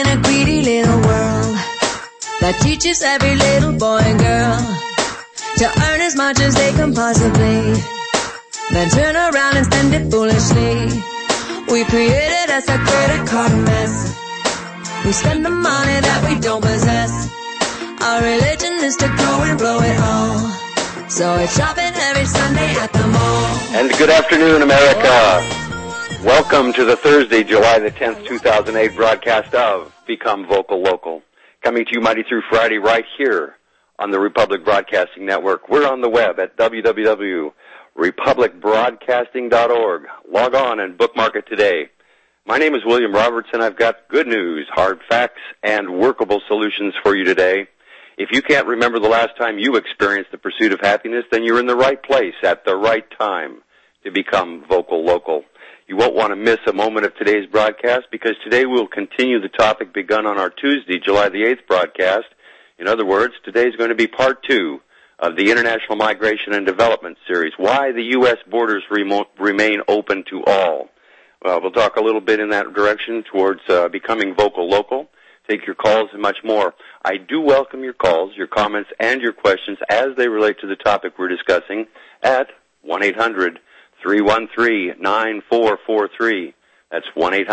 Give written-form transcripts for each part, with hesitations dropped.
in a greedy little world that teaches every little boy and girl to earn as much as they can possibly, then turn around and spend it foolishly. We created us a credit card mess. We spend the money that we don't possess. Our religion is to go and blow it all. So it's shopping every Sunday at the mall. And good afternoon, America. Welcome to the Thursday, July the 10th, 2008 broadcast of Become Vocal Local. Coming to you Monday through Friday right here on the Republic Broadcasting Network. We're on the web at www.republicbroadcasting.org. Log on and bookmark it today. My name is William Roberts, and I've got good news, hard facts, and workable solutions for you today. If you can't remember the last time you experienced the pursuit of happiness, then you're in the right place at the right time to become vocal local. You won't want to miss a moment of today's broadcast because today we'll continue the topic begun on our Tuesday, July the 8th broadcast. In other words, today is going to be part 2 of the International Migration and Development Series, Why the U.S. Borders Remain Open to All. We'll talk a little bit in that direction towards becoming vocal local, take your calls and much more. I do welcome your calls, your comments, and your questions as they relate to the topic we're discussing at 1-800-313-9443. That's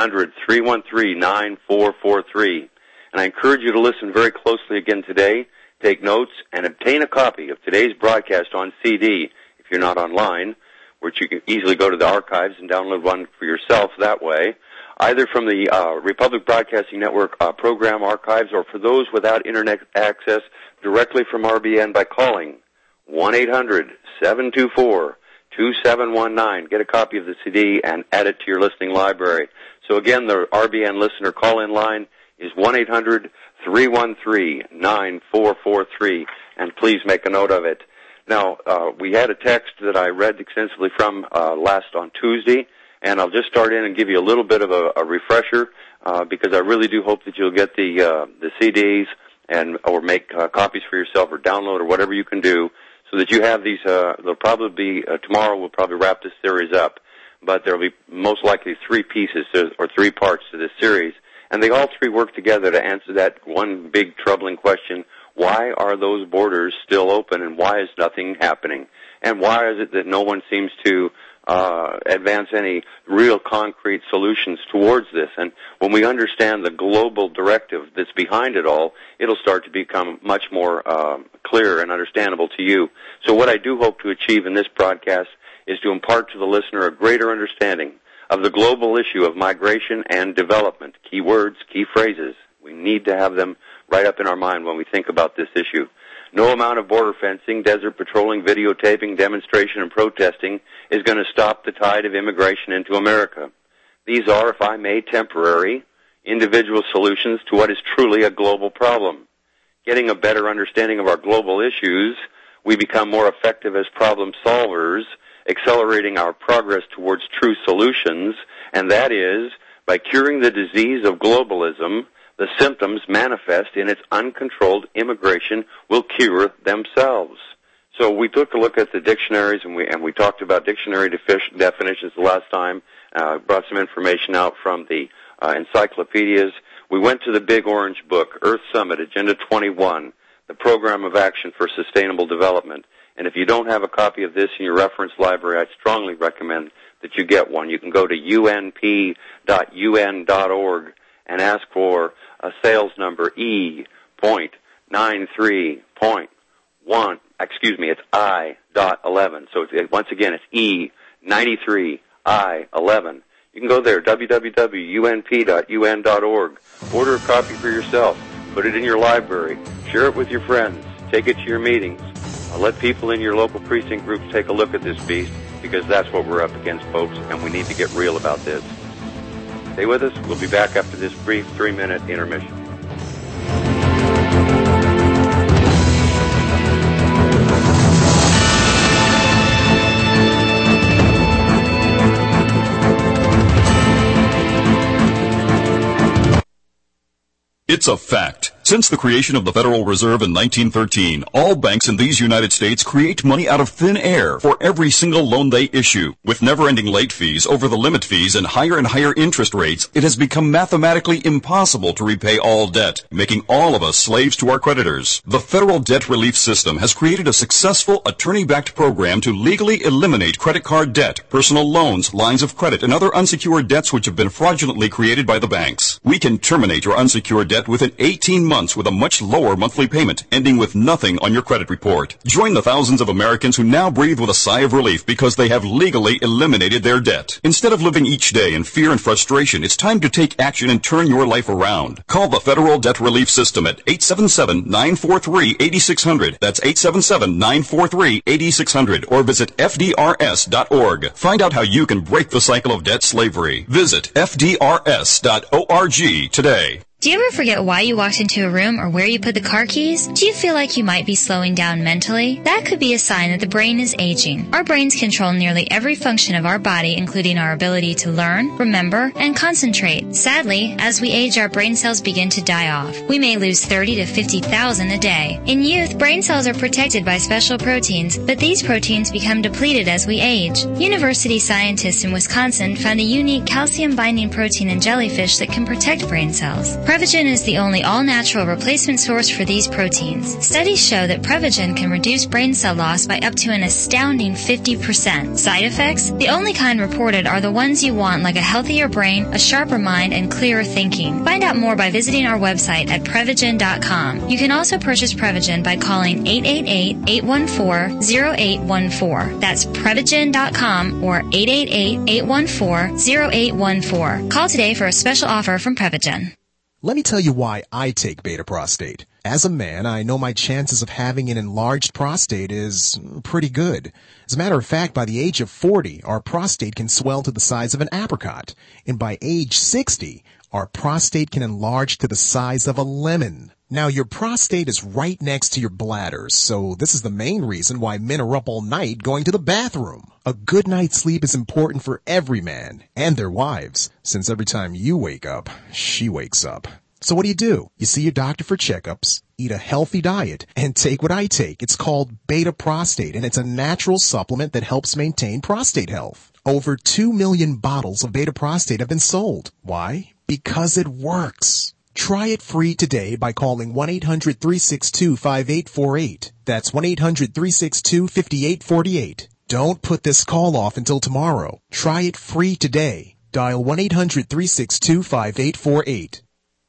1-800-313-9443. And I encourage you to listen very closely again today, take notes, and obtain a copy of today's broadcast on CD if you're not online, which you can easily go to the archives and download one for yourself that way, either from the Republic Broadcasting Network program archives or for those without Internet access directly from RBN by calling 1-800-724-2719. Get a copy of the CD and add it to your listening library. So again, the RBN listener call-in line is 1-800-313-9443, and please make a note of it. Now, we had a text that I read extensively from last on Tuesday, and I'll just start in and give you a little bit of a refresher because I really do hope that you'll get the CDs or make copies for yourself or download or whatever you can do so that you have these. They'll probably be tomorrow. We'll probably wrap this series up, but there'll be most likely 3 pieces or 3 parts to this series, and they all 3 work together to answer that one big troubling question: why are those borders still open, and why is nothing happening? And why is it that no one seems to advance any real concrete solutions towards this? And when we understand the global directive that's behind it all, it'll start to become much more clear and understandable to you. So what I do hope to achieve in this broadcast is to impart to the listener a greater understanding of the global issue of migration and development. Key words, key phrases. We need to have them right up in our mind when we think about this issue. No amount of border fencing, desert patrolling, videotaping, demonstration, and protesting is going to stop the tide of immigration into America. These are, if I may, temporary, individual solutions to what is truly a global problem. Getting a better understanding of our global issues, we become more effective as problem solvers, accelerating our progress towards true solutions, and that is, by curing the disease of globalism, the symptoms manifest in its uncontrolled immigration will cure themselves. So we took a look at the dictionaries, and we talked about dictionary definitions the last time, brought some information out from the encyclopedias. We went to the Big Orange Book, Earth Summit, Agenda 21, the Program of Action for Sustainable Development. And if you don't have a copy of this in your reference library, I strongly recommend that you get one. You can go to unp.un.org and ask for a sales number E.93.1. It's I.11. So once again, it's E93I11. You can go there, www.unp.un.org. Order a copy for yourself. Put it in your library. Share it with your friends. Take it to your meetings. Let people in your local precinct groups take a look at this beast because that's what we're up against, folks, and we need to get real about this. Stay with us. We'll be back after this brief 3-minute intermission. It's a fact. Since the creation of the Federal Reserve in 1913, all banks in these United States create money out of thin air for every single loan they issue. With never-ending late fees, over-the-limit fees, and higher interest rates, it has become mathematically impossible to repay all debt, making all of us slaves to our creditors. The Federal Debt Relief System has created a successful attorney-backed program to legally eliminate credit card debt, personal loans, lines of credit, and other unsecured debts which have been fraudulently created by the banks. We can terminate your unsecured debt within 18 months with a much lower monthly payment, ending with nothing on your credit report. Join the thousands of Americans who now breathe with a sigh of relief because they have legally eliminated their debt. Instead of living each day in fear and frustration, it's time to take action and turn your life around. Call the Federal Debt Relief System at 877-943-8600. That's 877-943-8600. Or visit FDRS.org. Find out how you can break the cycle of debt slavery. Visit FDRS.org today. Do you ever forget why you walked into a room or where you put the car keys? Do you feel like you might be slowing down mentally? That could be a sign that the brain is aging. Our brains control nearly every function of our body, including our ability to learn, remember, and concentrate. Sadly, as we age, our brain cells begin to die off. We may lose 30 to 50,000 a day. In youth, brain cells are protected by special proteins, but these proteins become depleted as we age. University scientists in Wisconsin found a unique calcium-binding protein in jellyfish that can protect brain cells. Prevagen is the only all-natural replacement source for these proteins. Studies show that Prevagen can reduce brain cell loss by up to an astounding 50%. Side effects? The only kind reported are the ones you want, like a healthier brain, a sharper mind, and clearer thinking. Find out more by visiting our website at Prevagen.com. You can also purchase Prevagen by calling 888-814-0814. That's Prevagen.com or 888-814-0814. Call today for a special offer from Prevagen. Let me tell you why I take Beta Prostate. As a man, I know my chances of having an enlarged prostate is pretty good. As a matter of fact, by the age of 40, our prostate can swell to the size of an apricot. And by age 60, our prostate can enlarge to the size of a lemon. Now, your prostate is right next to your bladder, so this is the main reason why men are up all night going to the bathroom. A good night's sleep is important for every man and their wives, since every time you wake up, she wakes up. So what do? You see your doctor for checkups, eat a healthy diet, and take what I take. It's called Beta Prostate, and it's a natural supplement that helps maintain prostate health. Over 2 million bottles of Beta Prostate have been sold. Why? Because it works. Try it free today by calling 1-800-362-5848. That's 1-800-362-5848. Don't put this call off until tomorrow. Try it free today. Dial 1-800-362-5848.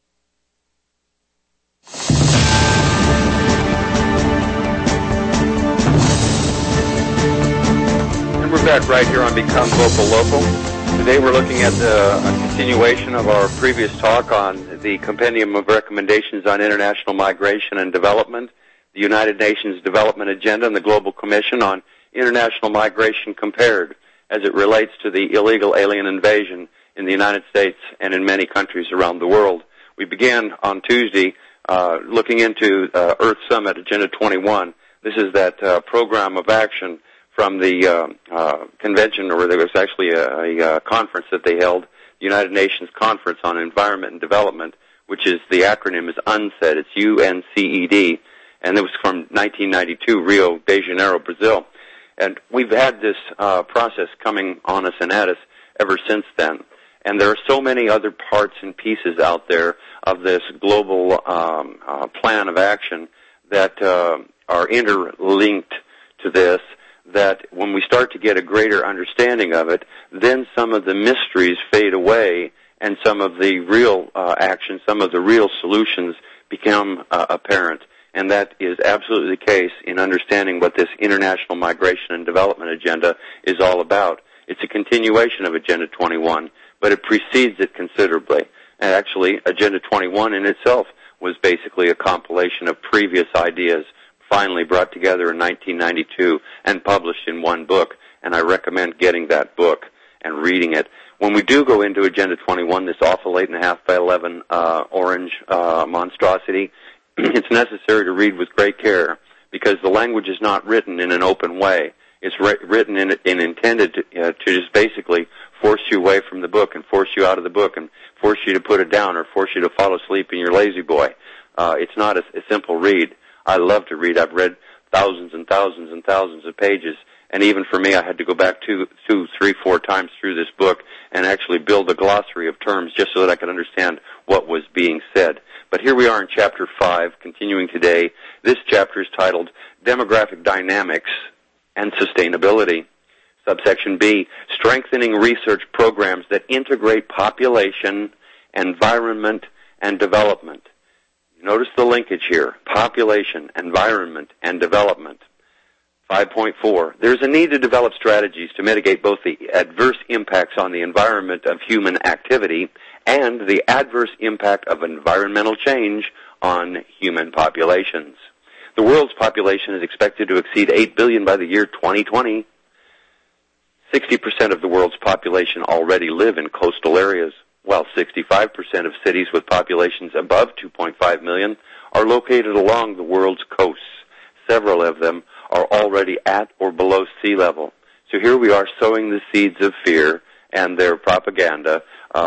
And we're back right here on Become Vocal Local. Today we're looking at a continuation of our previous talk on the Compendium of Recommendations on International Migration and Development, the United Nations Development Agenda, and the Global Commission on International Migration Compared as it relates to the illegal alien invasion in the United States and in many countries around the world. We began on Tuesday looking into Earth Summit Agenda 21. This is that program of action from the convention, or there was actually a conference that they held, the United Nations Conference on Environment and Development, which is, the acronym is UNCED. It's UNCED, and it was from 1992, Rio de Janeiro, Brazil. And we've had this process coming on us and at us ever since then. And there are so many other parts and pieces out there of this global plan of action that are interlinked to this, that when we start to get a greater understanding of it, then some of the mysteries fade away and some of the real action, some of the real solutions become apparent. And that is absolutely the case in understanding what this International Migration and Development Agenda is all about. It's a continuation of Agenda 21, but it precedes it considerably. And actually, Agenda 21 in itself was basically a compilation of previous ideas finally brought together in 1992 and published in one book, and I recommend getting that book and reading it. When we do go into Agenda 21, this awful 8.5 by 11 orange monstrosity, it's necessary to read with great care because the language is not written in an open way. It's written and intended to just basically force you away from the book and force you out of the book and force you to put it down or force you to fall asleep in your lazy boy. It's not a simple read. I love to read. I've read thousands and thousands and thousands of pages, and even for me, I had to go back 2, 3, 4 times through this book and actually build a glossary of terms just so that I could understand what was being said. But here we are in Chapter 5, continuing today. This chapter is titled Demographic Dynamics and Sustainability. Subsection B, strengthening research programs that integrate population, environment, and development. Notice the linkage here, population, environment, and development. 5.4, there's a need to develop strategies to mitigate both the adverse impacts on the environment of human activity and the adverse impact of environmental change on human populations. The world's population is expected to exceed 8 billion by the year 2020. 60% of the world's population already live in coastal areas, while 65% of cities with populations above 2.5 million are located along the world's coasts. Several of them are already at or below sea level. So here we are sowing the seeds of fear and their propaganda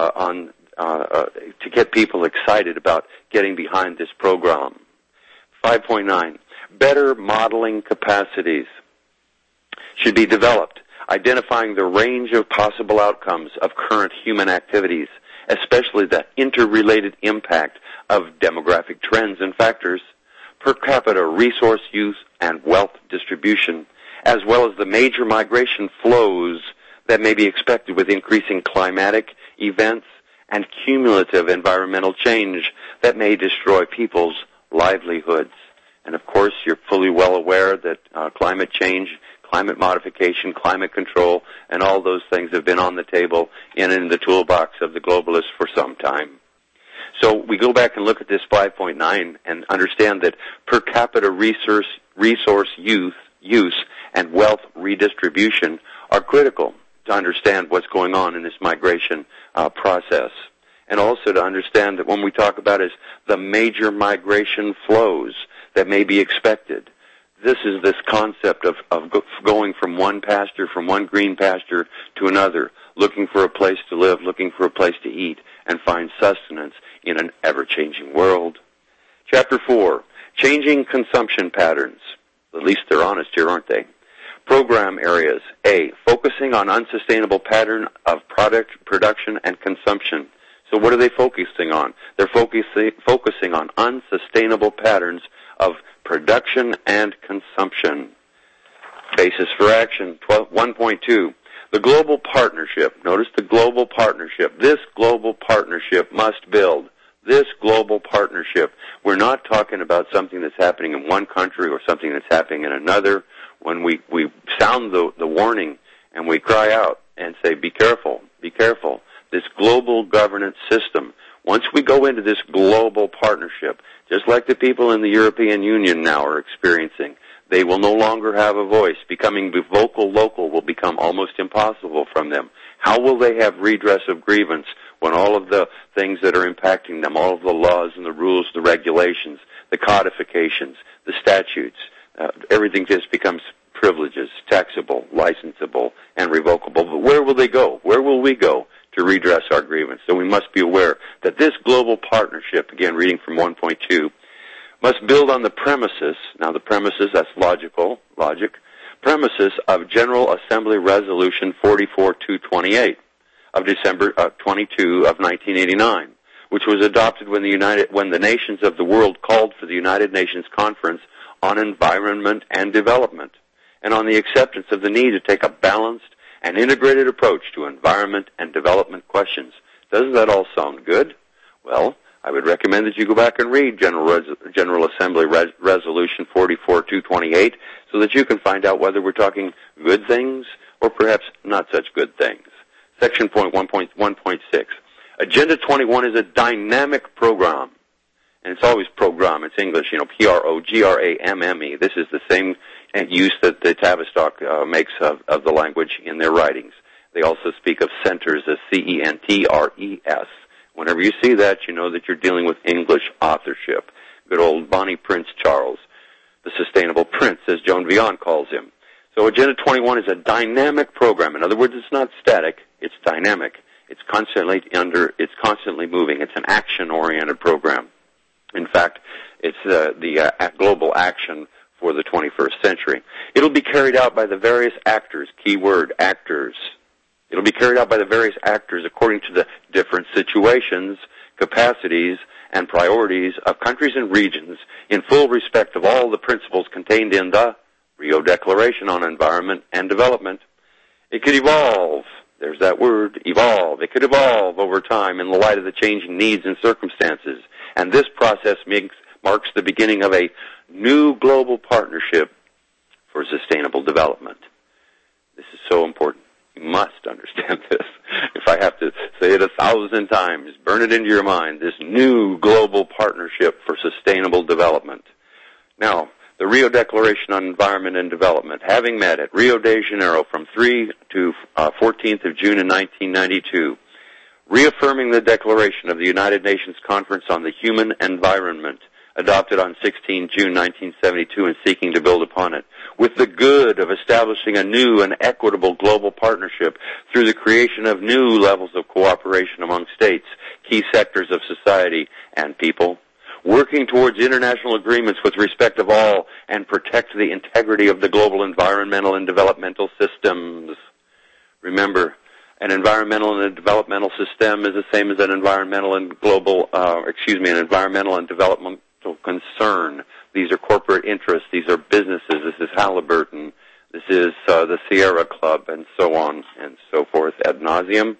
to get people excited about getting behind this program. 5.9, better modeling capacities should be developed, identifying the range of possible outcomes of current human activities, especially the interrelated impact of demographic trends and factors, per capita resource use and wealth distribution, as well as the major migration flows that may be expected with increasing climatic events and cumulative environmental change that may destroy people's livelihoods. And of course, you're fully well aware that climate change, climate modification, climate control, and all those things have been on the table and in the toolbox of the globalists for some time. So we go back and look at this 5.9 and understand that per capita resource use and wealth redistribution are critical to understand what's going on in this migration process. And also to understand that when we talk about is the major migration flows that may be expected, this is this concept of going from one pasture, from one green pasture to another, looking for a place to live, looking for a place to eat, and find sustenance in an ever-changing world. Chapter 4, changing consumption patterns. At least they're honest here, aren't they? Program areas. A, focusing on unsustainable pattern of product production and consumption. So what are they focusing on? They're focusing on unsustainable patterns of production and consumption. Basis for action. 1.2. The global partnership. Notice the global partnership. This global partnership must build. This global partnership. We're not talking about something that's happening in one country or something that's happening in another. When we sound the warning and we cry out and say, be careful, be careful. This global governance system, once we go into this global partnership, just like the people in the European Union now are experiencing, they will no longer have a voice. Becoming vocal local will become almost impossible from them. How will they have redress of grievance when all of the things that are impacting them, all of the laws and the rules, the regulations, the codifications, the statutes, everything just becomes privileges, taxable, licensable, and revocable. But where will they go? Where will we go to redress our grievance? So we must be aware that this global partnership, again reading from 1.2, must build on the premises, now the premises, that's logic, premises of General Assembly Resolution 44-228 of December 22 of 1989, which was adopted when the nations of the world called for the United Nations Conference on Environment and Development, and on the acceptance of the need to take a balanced and integrated approach to environment and development questions. Doesn't that all sound good? Well, I would recommend that you go back and read General Assembly Resolution 44-228 so that you can find out whether we're talking good things or perhaps not such good things. Section 1.6. Agenda 21 is a dynamic program. And it's always program. It's English, P-R-O-G-R-A-M-M-E. This is the same use that the Tavistock makes of the language in their writings. They also speak of centers as C-E-N-T-R-E-S. Whenever you see that, you know that you're dealing with English authorship. Good old Bonnie Prince Charles, the sustainable prince, as Joan Vion calls him. So Agenda 21 is a dynamic program. In other words, it's not static, it's dynamic. It's constantly moving. It's an action-oriented program. In fact, it's the global action for the 21st century. It'll be carried out by the various actors, keyword actors. It'll be carried out by the various actors according to the different situations, capacities, and priorities of countries and regions in full respect of all the principles contained in the Rio Declaration on Environment and Development. It could evolve. There's that word, evolve. It could evolve over time in the light of the changing needs and circumstances. And this process marks the beginning of a new global partnership for sustainable development. This is so important. You must understand this. If I have to say it 1,000 times, burn it into your mind, this new global partnership for sustainable development. Now, the Rio Declaration on Environment and Development, having met at Rio de Janeiro from 3 to 14th of June in 1992, reaffirming the declaration of the United Nations Conference on the Human Environment, adopted on 16 June 1972 and seeking to build upon it, with the good of establishing a new and equitable global partnership through the creation of new levels of cooperation among states, key sectors of society, and people, working towards international agreements with respect of all and protect the integrity of the global environmental and developmental systems. Remember, an environmental and a developmental system is the same as an environmental and an environmental and developmental concern. These are corporate interests. These are businesses. This is Halliburton. This is the Sierra Club, and so on and so forth ad nauseum.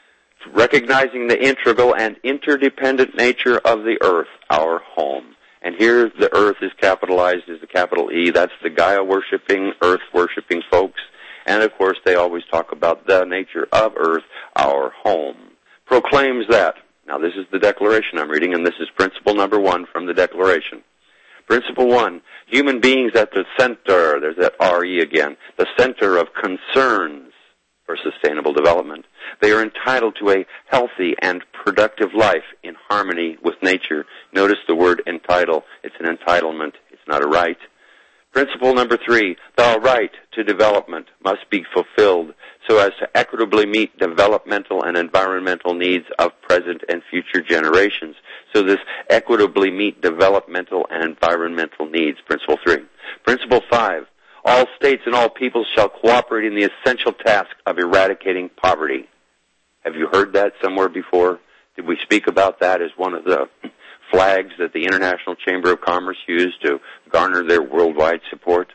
Recognizing the integral and interdependent nature of the earth, our home. And here the earth is capitalized as the capital E. That's the Gaia-worshipping, earth-worshipping folks. And, of course, they always talk about the nature of earth, our home. Proclaims that. Now, this is the declaration I'm reading, and this is principle number 1 from the declaration. Principle 1, human beings at the center, there's that R-E again, the center of concerns for sustainable development. They are entitled to a healthy and productive life in harmony with nature. Notice the word entitle. It's an entitlement. It's not a right. Principle number 3, the right to development must be fulfilled so as to equitably meet developmental and environmental needs of present and future generations. So this equitably meet developmental and environmental needs, principle 3. Principle 5, all states and all peoples shall cooperate in the essential task of eradicating poverty. Have you heard that somewhere before? Did we speak about that as one of the flags that the International Chamber of Commerce used to garner their worldwide support?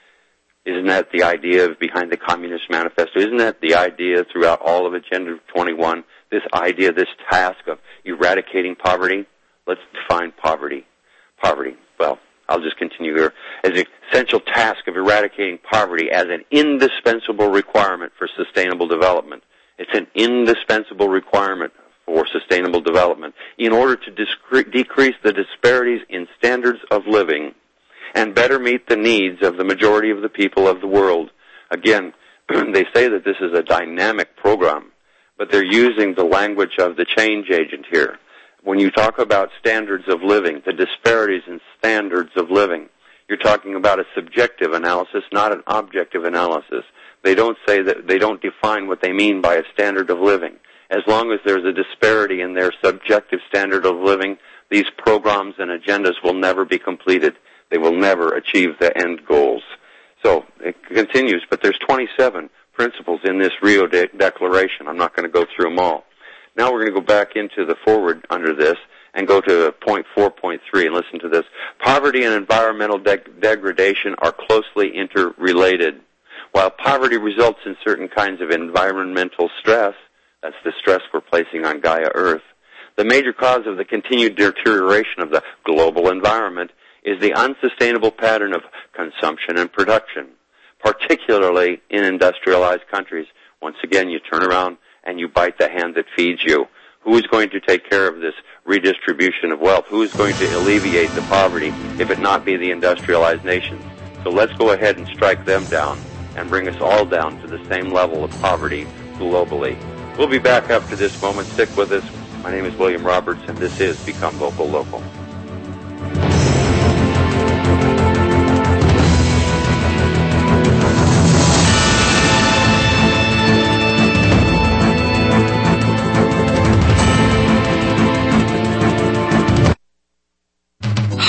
Isn't that the idea behind the Communist Manifesto? Isn't that the idea throughout all of Agenda 21? This idea, this task of eradicating poverty? Let's define poverty. Poverty. Well, I'll just continue here. As an essential task of eradicating poverty as an indispensable requirement for sustainable development. It's an indispensable requirement for sustainable development in order to decrease the disparities in standards of living and better meet the needs of the majority of the people of the world. Again, they say that this is a dynamic program, but they're using the language of the change agent here. When you talk about standards of living, the disparities in standards of living, you're talking about a subjective analysis, not an objective analysis. They don't say that, they don't define what they mean by a standard of living. As long as there's a disparity in their subjective standard of living, these programs and agendas will never be completed. They will never achieve the end goals. So it continues, but there's 27 principles in this Rio Declaration. I'm not going to go through them all. Now we're going to go back into the forward under this and go to point 4.3 and listen to this. Poverty and environmental degradation are closely interrelated. While poverty results in certain kinds of environmental stress, that's the stress we're placing on Gaia Earth, the major cause of the continued deterioration of the global environment is the unsustainable pattern of consumption and production, particularly in industrialized countries. Once again, you turn around and you bite the hand that feeds you. Who is going to take care of this redistribution of wealth? Who is going to alleviate the poverty if it not be the industrialized nations? So let's go ahead and strike them down and bring us all down to the same level of poverty globally. We'll be back after this moment. Stick with us. My name is William Roberts, and this is Become Vocal Local.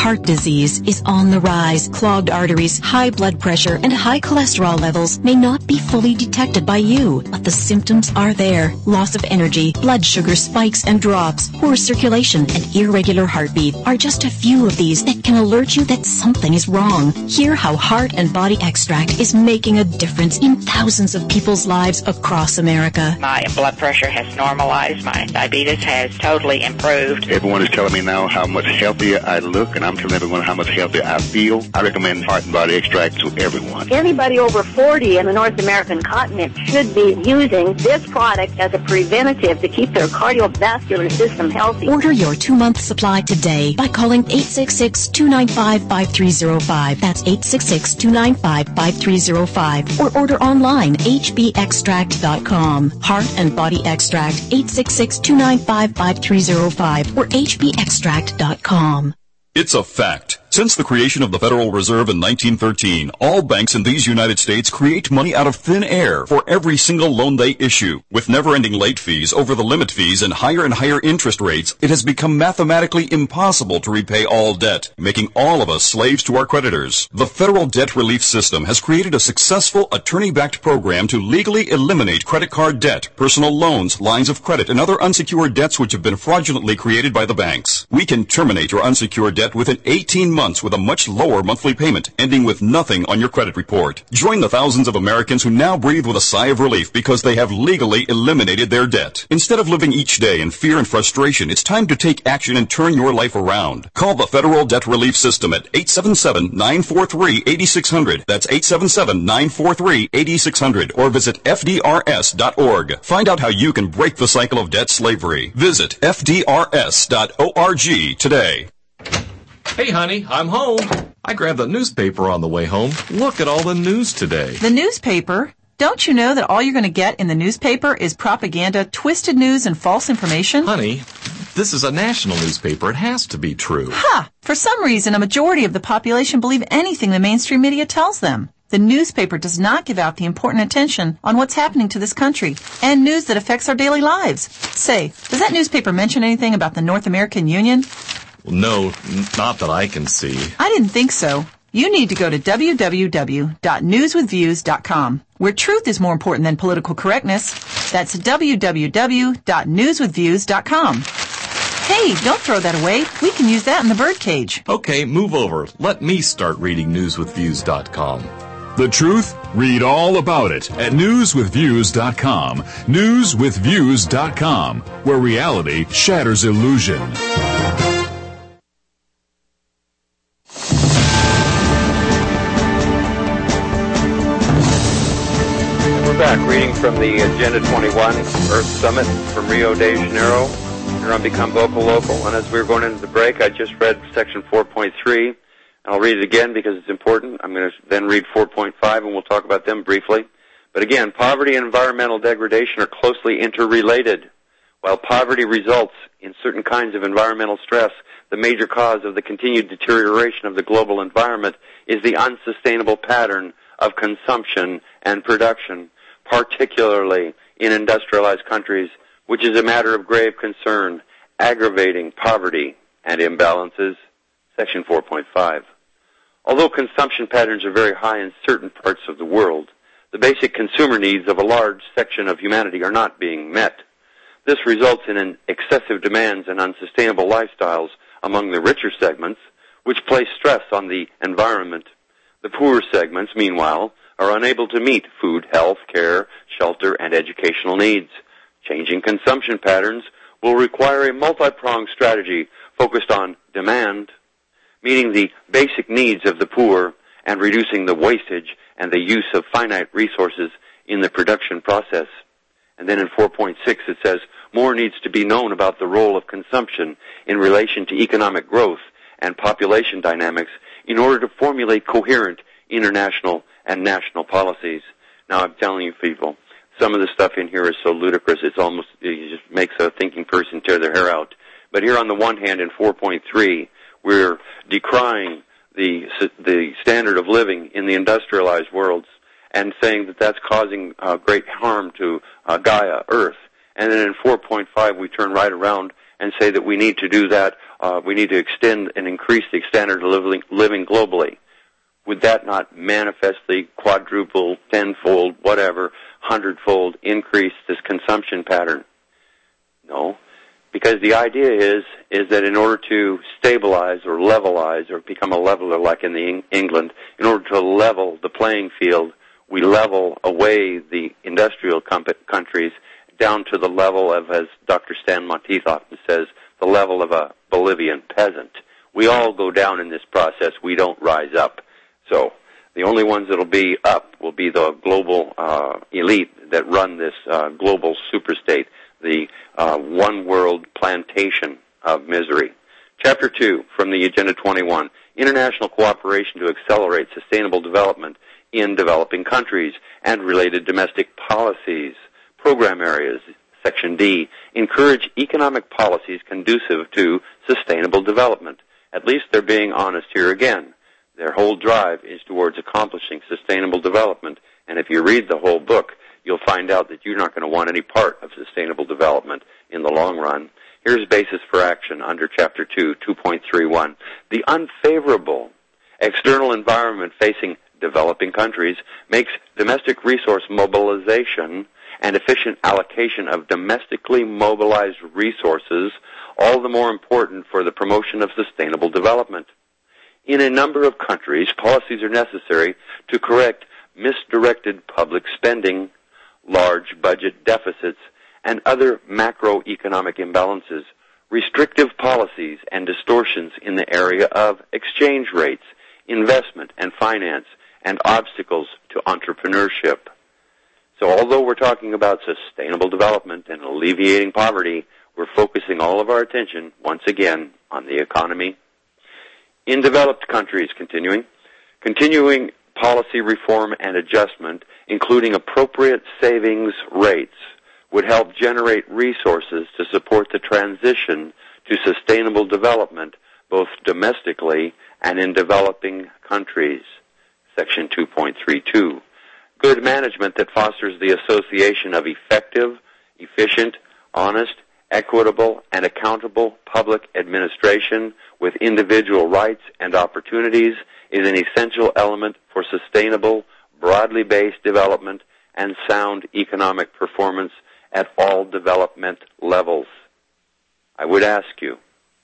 heart disease is on the rise. Clogged arteries, high blood pressure, and high cholesterol levels may not be fully detected by you, but the symptoms are there. Loss of energy, blood sugar spikes and drops, poor circulation, and irregular heartbeat are just a few of these that can alert you that something is wrong. Hear how Heart and Body Extract is making a difference in thousands of people's lives across America. My blood pressure has normalized. My diabetes has totally improved. Everyone is telling me now how much healthier I look, and I'm telling everyone how much healthier I feel. I recommend Heart and Body Extract to everyone. Anybody over 40 in the North American continent should be using this product as a preventative to keep their cardiovascular system healthy. Order your 2-month supply today by calling 866-295-5305. That's 866-295-5305. Or order online, hbextract.com. Heart and Body Extract, 866-295-5305 or hbextract.com. It's a fact. Since the creation of the Federal Reserve in 1913, all banks in these United States create money out of thin air for every single loan they issue. With never-ending late fees, over-the-limit fees, and higher interest rates, it has become mathematically impossible to repay all debt, making all of us slaves to our creditors. The Federal Debt Relief System has created a successful attorney-backed program to legally eliminate credit card debt, personal loans, lines of credit, and other unsecured debts which have been fraudulently created by the banks. We can terminate your unsecured debt within 18 months with a much lower monthly payment, ending with nothing on your credit report. Join the thousands of Americans who now breathe with a sigh of relief because they have legally eliminated their debt. Instead of living each day in fear and frustration, it's time to take action and turn your life around. Call the Federal Debt Relief System at 877-943-8600. That's 877-943-8600. Or visit FDRS.org. Find out how you can break the cycle of debt slavery. Visit FDRS.org today. Hey, honey, I'm home. I grabbed the newspaper on the way home. Look at all the news today. The newspaper? Don't you know that all you're going to get in the newspaper is propaganda, twisted news, and false information? Honey, this is a national newspaper. It has to be true. Ha! For some reason, a majority of the population believe anything the mainstream media tells them. The newspaper does not give out the important attention on what's happening to this country and news that affects our daily lives. Say, does that newspaper mention anything about the North American Union? No, not that I can see. I didn't think so. You need to go to www.newswithviews.com, where truth is more important than political correctness. That's www.newswithviews.com. Hey, don't throw that away. We can use that in the birdcage. Okay, move over. Let me start reading newswithviews.com. The truth? Read all about it at newswithviews.com. Newswithviews.com, where reality shatters illusion. Back, reading from the Agenda 21 Earth Summit from Rio de Janeiro. Here on Become Vocal Local. And as we were going into the break, I just read section 4.3. And I'll read it again because it's important. I'm going to then read 4.5 and we'll talk about them briefly. But again, poverty and environmental degradation are closely interrelated. While poverty results in certain kinds of environmental stress, the major cause of the continued deterioration of the global environment is the unsustainable pattern of consumption and production, particularly in industrialized countries, which is a matter of grave concern, aggravating poverty and imbalances. Section 4.5. Although consumption patterns are very high in certain parts of the world, the basic consumer needs of a large section of humanity are not being met. This results in an excessive demands and unsustainable lifestyles among the richer segments, which place stress on the environment. The poorer segments, meanwhile, are unable to meet food, health, care, shelter, and educational needs. Changing consumption patterns will require a multi-pronged strategy focused on demand, meeting the basic needs of the poor, and reducing the wastage and the use of finite resources in the production process. And then in 4.6 it says, more needs to be known about the role of consumption in relation to economic growth and population dynamics in order to formulate coherent international and national policies. Now, I'm telling you, people, some of the stuff in here is so ludicrous, it just makes a thinking person tear their hair out. But here on the one hand, in 4.3, we're decrying the standard of living in the industrialized worlds and saying that that's causing great harm to Gaia, Earth. And then in 4.5, we turn right around and say that we need to do that we need to extend and increase the standard of living globally. Would that not manifestly quadruple, tenfold, whatever, hundredfold increase this consumption pattern? No, because the idea is that in order to stabilize or levelize or become a leveler like in England, in order to level the playing field, we level away the industrial countries down to the level of, as Dr. Stan Monteith often says, the level of a Bolivian peasant. We all go down in this process. We don't rise up. So the only ones that will be up will be the global elite that run this global superstate, the one world plantation of misery. Chapter 2 from the Agenda 21, International Cooperation to Accelerate Sustainable Development in Developing Countries and Related Domestic Policies. Program Areas, Section D, encourage economic policies conducive to sustainable development. At least they're being honest here again. Their whole drive is towards accomplishing sustainable development, and if you read the whole book, you'll find out that you're not going to want any part of sustainable development in the long run. Here's basis for action under Chapter 2, 2.31. The unfavorable external environment facing developing countries makes domestic resource mobilization and efficient allocation of domestically mobilized resources all the more important for the promotion of sustainable development. In a number of countries, policies are necessary to correct misdirected public spending, large budget deficits, and other macroeconomic imbalances, restrictive policies and distortions in the area of exchange rates, investment and finance, and obstacles to entrepreneurship. So although we're talking about sustainable development and alleviating poverty, we're focusing all of our attention, once again, on the economy. In developed countries, continuing policy reform and adjustment, including appropriate savings rates, would help generate resources to support the transition to sustainable development, both domestically and in developing countries. Section 2.32. Good management that fosters the association of effective, efficient, honest, equitable, and accountable public administration with individual rights and opportunities is an essential element for sustainable, broadly based development and sound economic performance at all development levels. I would ask you,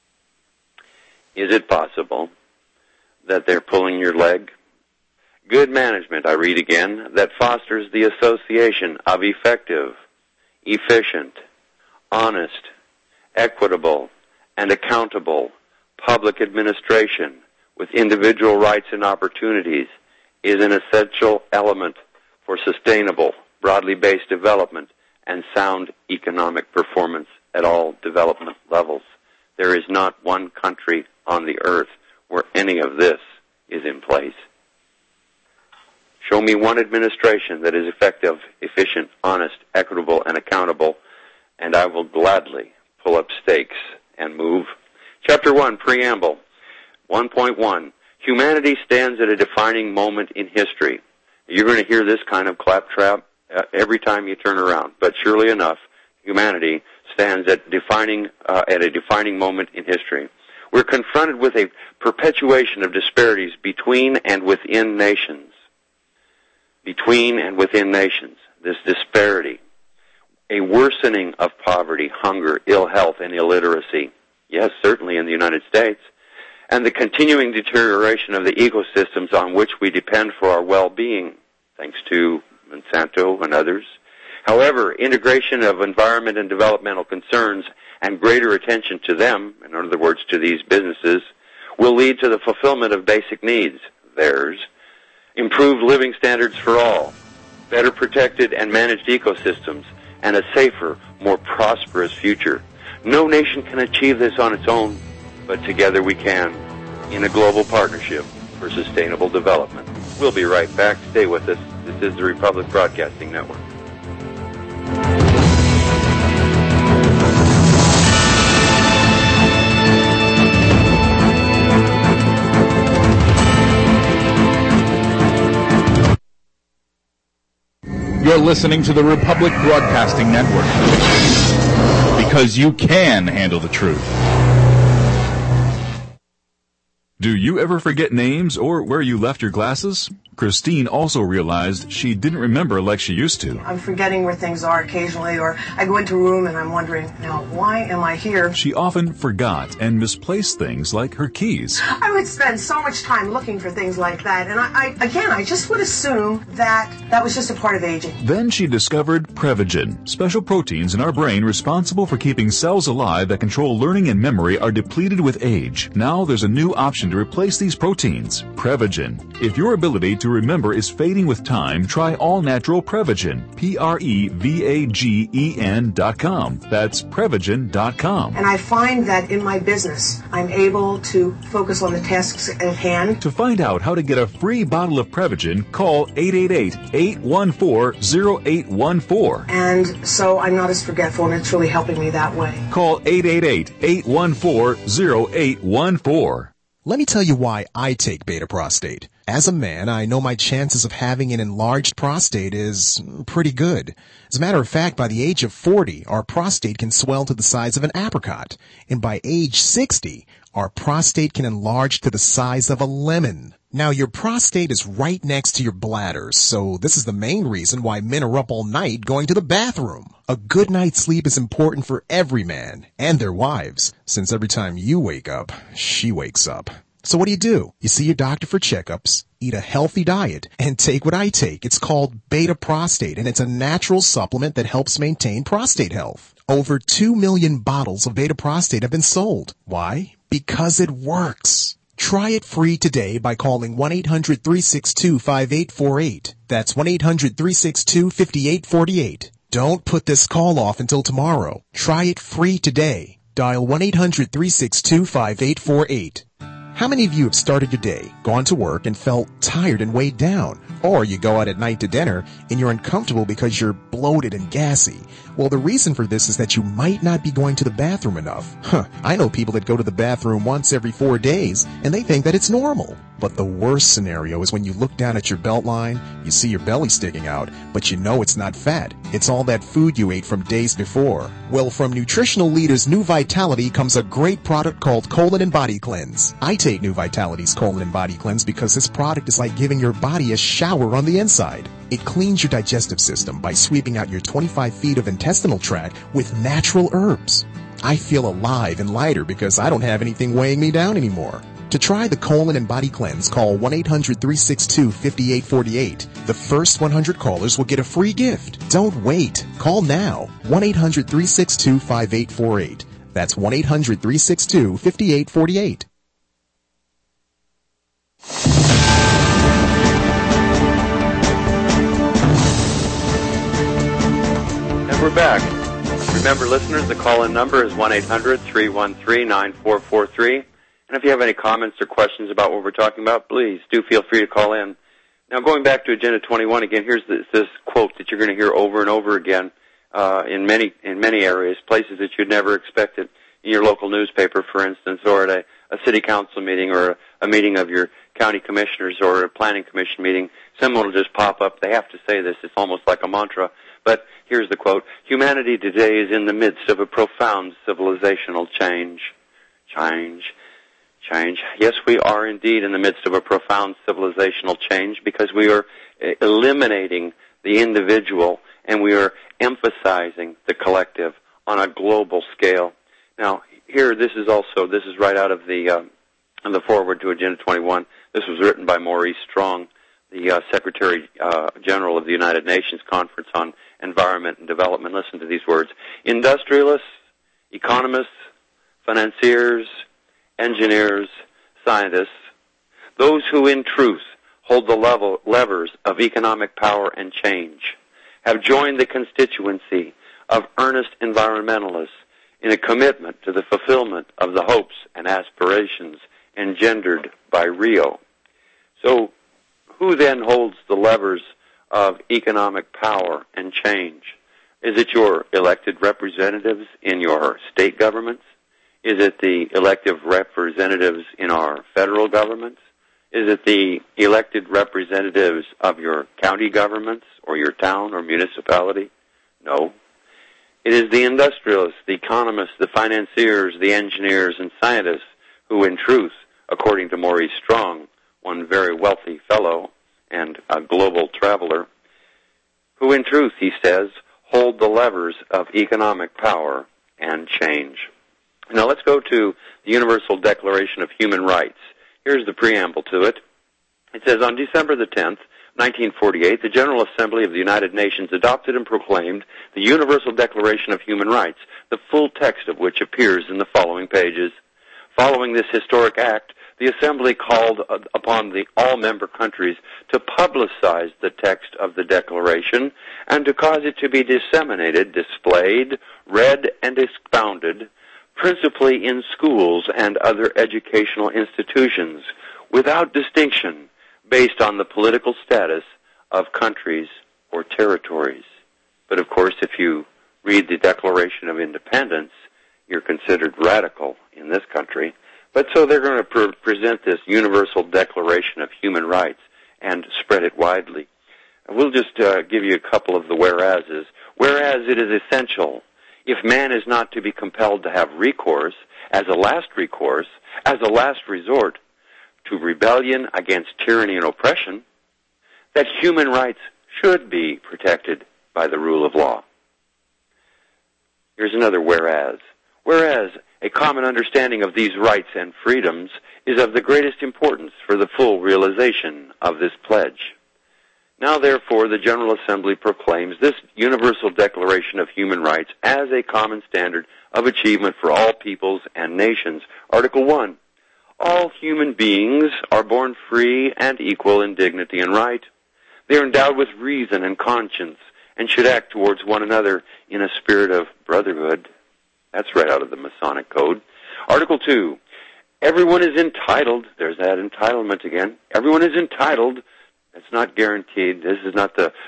is it possible that they're pulling your leg? Good management, I read again, that fosters the association of effective, efficient, honest, equitable, and accountable public administration with individual rights and opportunities is an essential element for sustainable, broadly based development and sound economic performance at all development levels. There is not one country on the earth where any of this is in place. Show me one administration that is effective, efficient, honest, equitable, and accountable, and I will gladly pull up stakes and move. Chapter 1, Preamble, 1.1. Humanity stands at a defining moment in history. You're going to hear this kind of claptrap every time you turn around, but surely enough, humanity stands at a defining moment in history. We're confronted with a perpetuation of disparities between and within nations. Between and within nations, this disparity, a worsening of poverty, hunger, ill health, and illiteracy. Yes, certainly in the United States. And the continuing deterioration of the ecosystems on which we depend for our well-being, thanks to Monsanto and others. However, integration of environment and developmental concerns and greater attention to them, in other words, to these businesses, will lead to the fulfillment of basic needs, theirs, improved living standards for all, better protected and managed ecosystems, and a safer, more prosperous future. No nation can achieve this on its own, but together we can, in a global partnership for sustainable development. We'll be right back. Stay with us. This is the Republic Broadcasting Network. You're listening to the Republic Broadcasting Network, because you can handle the truth. Do you ever forget names or where you left your glasses? Christine also realized she didn't remember like she used to. I'm forgetting where things are occasionally, or I go into a room and I'm wondering, now, why am I here? She often forgot and misplaced things like her keys. I would spend so much time looking for things like that, and I just would assume that was just a part of aging. Then she discovered Prevagen. Special proteins in our brain responsible for keeping cells alive that control learning and memory are depleted with age. Now there's a new option to replace these proteins, Prevagen. If your ability to remember is fading with time, try all-natural Prevagen, Prevagen.com. That's Prevagen.com. And I find that in my business, I'm able to focus on the tasks at hand. To find out how to get a free bottle of Prevagen, call 888-814-0814. And so I'm not as forgetful, and it's really helping me that way. Call 888-814-0814. Let me tell you why I take Beta Prostate. As a man, I know my chances of having an enlarged prostate is pretty good. As a matter of fact, by the age of 40, our prostate can swell to the size of an apricot. And by age 60, our prostate can enlarge to the size of a lemon. Now, your prostate is right next to your bladder, so this is the main reason why men are up all night going to the bathroom. A good night's sleep is important for every man and their wives, since every time you wake up, she wakes up. So what do? You see your doctor for checkups, eat a healthy diet, and take what I take. It's called Beta Prostate, and it's a natural supplement that helps maintain prostate health. Over 2 million bottles of Beta Prostate have been sold. Why? Because it works. Try it free today by calling 1-800-362-5848. That's 1-800-362-5848. Don't put this call off until tomorrow. Try it free today. Dial 1-800-362-5848. How many of you have started your day, gone to work, and felt tired and weighed down? Or you go out at night to dinner and you're uncomfortable because you're bloated and gassy. Well, the reason for this is that you might not be going to the bathroom enough. I know people that go to the bathroom once every 4 days and they think that it's normal. But the worst scenario is when you look down at your belt line, you see your belly sticking out, but you know it's not fat. It's all that food you ate from days before. Well, from Nutritional Leaders New Vitality comes a great product called Colon and Body Cleanse. I take New Vitality's Colon and Body Cleanse because this product is like giving your body a shower on the inside. It cleans your digestive system by sweeping out your 25 feet of intestinal tract with natural herbs. I feel alive and lighter because I don't have anything weighing me down anymore. To try the Colon and Body Cleanse, call 1-800-362-5848. The first 100 callers will get a free gift. Don't wait. Call now. 1-800-362-5848. That's 1-800-362-5848. And we're back. Remember, listeners, the call-in number is 1-800-313-9443. And if you have any comments or questions about what we're talking about, please do feel free to call in. Now, going back to Agenda 21 again, here's this quote that you're going to hear over and over again in many areas, places that you'd never expected, in your local newspaper, for instance, or at a city council meeting or a meeting of your county commissioners or a planning commission meeting. Someone will just pop up. They have to say this. It's almost like a mantra. But here's the quote. Humanity today is in the midst of a profound civilizational change. Yes, we are indeed in the midst of a profound civilizational change because we are eliminating the individual and we are emphasizing the collective on a global scale. Now, here, this is right out of the foreword to Agenda 21. This was written by Maurice Strong, the Secretary General of the United Nations Conference on Environment and Development. Listen to these words. Industrialists, economists, financiers, engineers, scientists, those who in truth hold the levers of economic power and change, have joined the constituency of earnest environmentalists in a commitment to the fulfillment of the hopes and aspirations engendered by Rio. So, who then holds the levers of economic power and change? Is it your elected representatives in your state governments? Is it the elected representatives in our federal governments? Is it the elected representatives of your county governments or your town or municipality? No. It is the industrialists, the economists, the financiers, the engineers, and scientists who, in truth, according to Maurice Strong, one very wealthy fellow and a global traveler, who in truth, he says, hold the levers of economic power and change. Now let's go to the Universal Declaration of Human Rights. Here's the preamble to it. It says, on December the 10th, 1948, the General Assembly of the United Nations adopted and proclaimed the Universal Declaration of Human Rights, the full text of which appears in the following pages. Following this historic act, the Assembly called upon all member countries to publicize the text of the Declaration and to cause it to be disseminated, displayed, read, and expounded, principally in schools and other educational institutions, without distinction, based on the political status of countries or territories. But of course, if you read the Declaration of Independence, you're considered radical in this country. But so they're going to present this Universal Declaration of Human Rights and spread it widely. And we'll just give you a couple of the whereases. Whereas it is essential, if man is not to be compelled to have recourse, as a last resort, to rebellion against tyranny and oppression, that human rights should be protected by the rule of law. Here's another whereas. Whereas a common understanding of these rights and freedoms is of the greatest importance for the full realization of this pledge. Now, therefore, the General Assembly proclaims this Universal Declaration of Human Rights as a common standard of achievement for all peoples and nations. Article 1. All human beings are born free and equal in dignity and right. They are endowed with reason and conscience and should act towards one another in a spirit of brotherhood. That's right out of the Masonic Code. Article 2. Everyone is entitled, there's that entitlement again, everyone is entitled, that's not guaranteed, this is not the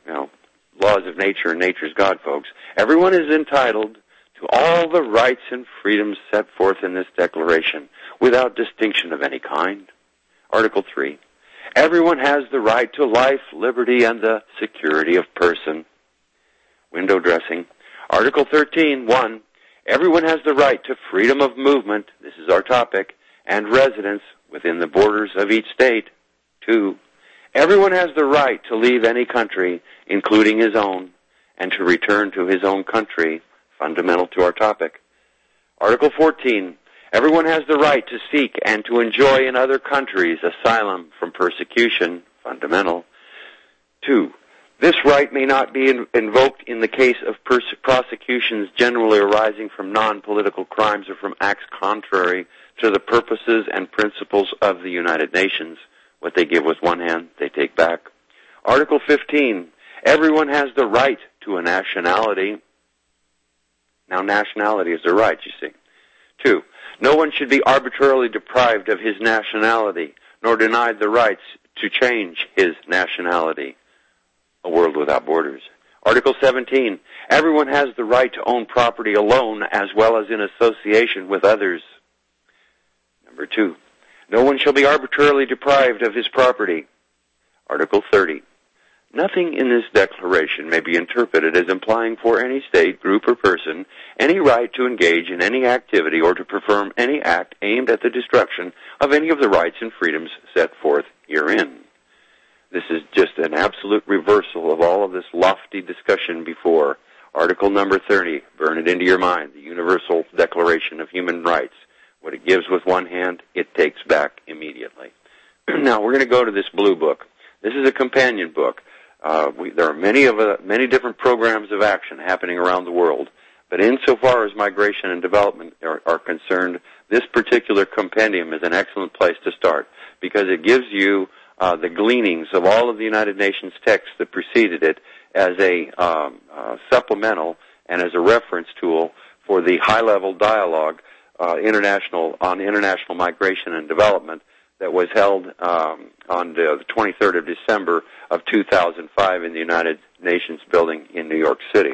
laws of nature and nature's God, folks. Everyone is entitled to all the rights and freedoms set forth in this declaration, without distinction of any kind. Article 3. Everyone has the right to life, liberty, and the security of person. Window dressing. Article 13, 1. Everyone has the right to freedom of movement, this is our topic, and residence within the borders of each state. 2. Everyone has the right to leave any country, including his own, and to return to his own country, fundamental to our topic. Article 14. Everyone has the right to seek and to enjoy in other countries asylum from persecution, fundamental. 2. This right may not be invoked in the case of prosecutions generally arising from non-political crimes or from acts contrary to the purposes and principles of the United Nations. What they give with one hand, they take back. Article 15. Everyone has the right to a nationality. Now, nationality is a right, you see. 2. No one should be arbitrarily deprived of his nationality, nor denied the rights to change his nationality. A world without borders. Article 17. Everyone has the right to own property alone as well as in association with others. Number 2. No one shall be arbitrarily deprived of his property. Article 30. Nothing in this declaration may be interpreted as implying for any state, group, or person any right to engage in any activity or to perform any act aimed at the destruction of any of the rights and freedoms set forth herein. This is just an absolute reversal of all of this lofty discussion before. Article number 30, burn it into your mind, the Universal Declaration of Human Rights. What it gives with one hand, it takes back immediately. Now, we're going to go to this blue book. This is a companion book. There are many different programs of action happening around the world, but insofar as migration and development are concerned, this particular compendium is an excellent place to start because it gives you the gleanings of all of the United Nations texts that preceded it as a supplemental and as a reference tool for the high-level dialogue on international migration and development that was held on the 23rd of December of 2005 in the United Nations building in New York City.